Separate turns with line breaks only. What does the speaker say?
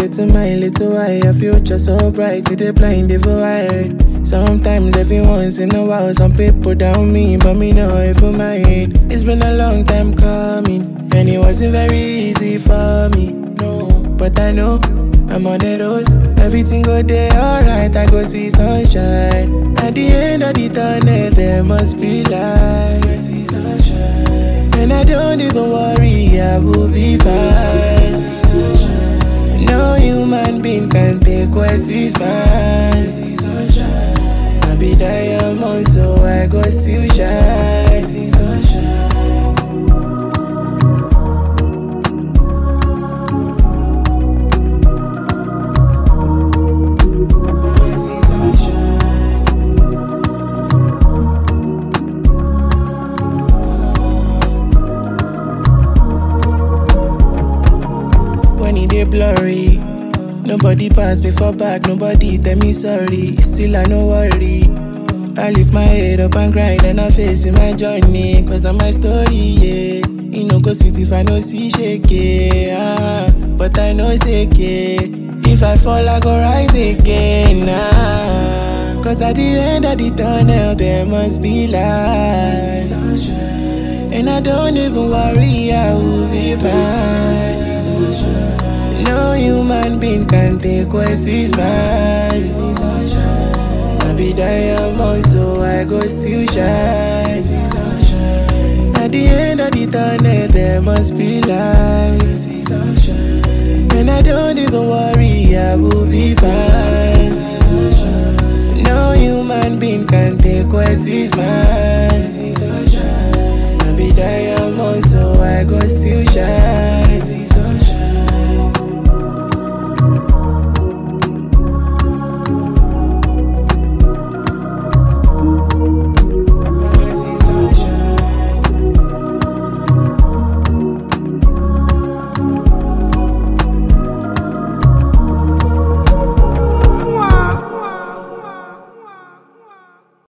little mind, little why your future so bright, with the blind devil eye. Sometimes every once in a while, some people down me, but me know if I mind. It's been a long time coming, and it wasn't very easy for me, no. But I know I'm on the road, everything go there alright, I go see sunshine. At the end of the tunnel, there must be light. I see sunshine. And I don't even worry, I will be fine. No human being can take what is mine. I be diamond, so I go still shine. See sunshine. Blurry. Nobody pass before back, nobody tell me sorry. Still I no worry. I lift my head up and grind and I face in my journey. Cause I'm my story, yeah. You know go sweet if I no see shake, yeah. But I know it's okay. If I fall I go rise again, Cause at the end of the tunnel there must be light. And I don't even worry, I will be fine. No human being can take what is mine. I be diamond, so I go still shine. At the end of the tunnel, there must be light. And I don't even worry, I will be fine. No human being can take what is mine. I be diamond, so I go still shine.